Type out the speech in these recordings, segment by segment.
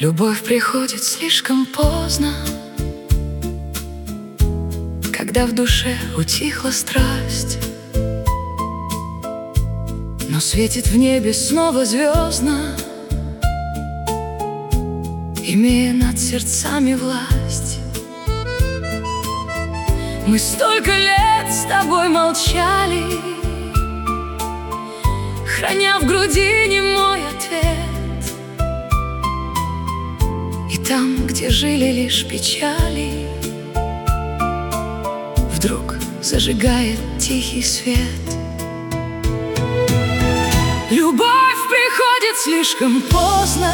Любовь приходит слишком поздно, когда в душе утихла страсть, но светит в небе снова звездно, имея над сердцами власть. Мы столько лет с тобой молчали, храня в груди немой ответ. И там, где жили лишь печали, вдруг зажигает тихий свет. Любовь приходит слишком поздно,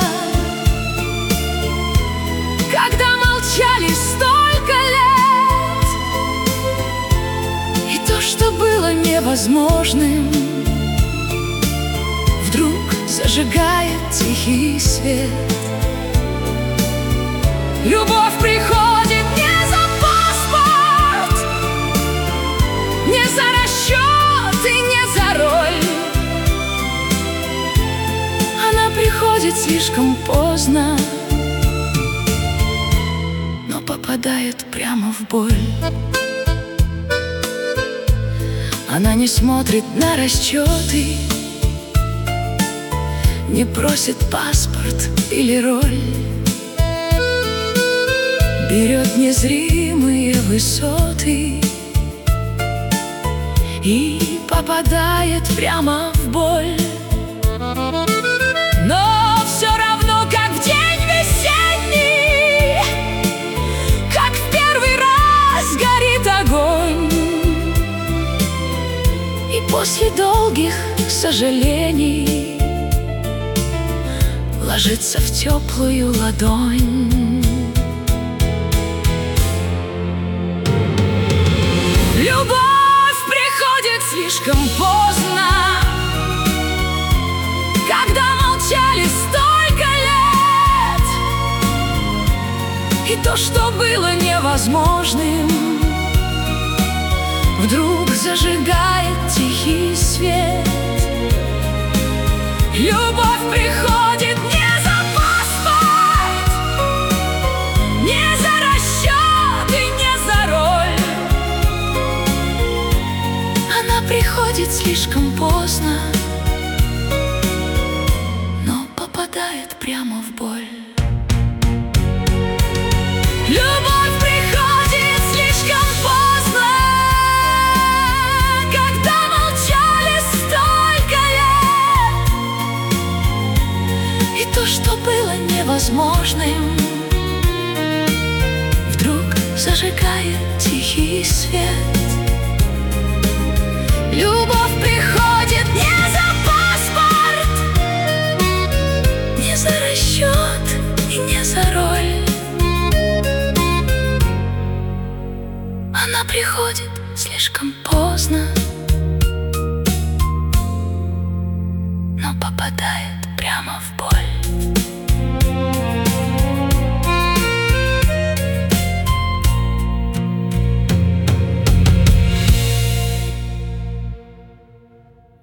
когда молчали столько лет, и то, что было невозможным, вдруг зажигает тихий свет. Любовь приходит не за паспорт, не за расчет и не за роль. Она приходит слишком поздно, но попадает прямо в боль. Она не смотрит на расчеты, не просит паспорт или роль. Берет незримые высоты и попадает прямо в боль. Но все равно, как в день весенний, как в первый раз горит огонь, и после долгих сожалений ложится в теплую ладонь. Любовь приходит слишком поздно, когда молчали столько лет, и то, что было невозможным, вдруг зажигает тихий свет. Любовь приходит не за паспорт, не за расчет и не за роль. Она приходит слишком поздно, но попадает прямо в боль. Любовь приходит слишком поздно, когда молчали столько лет, и то, что было невозможным, вдруг зажигает тихий свет. Любовь приходит не за паспорт, не за расчет и не за роль. Она приходит слишком поздно, но попадает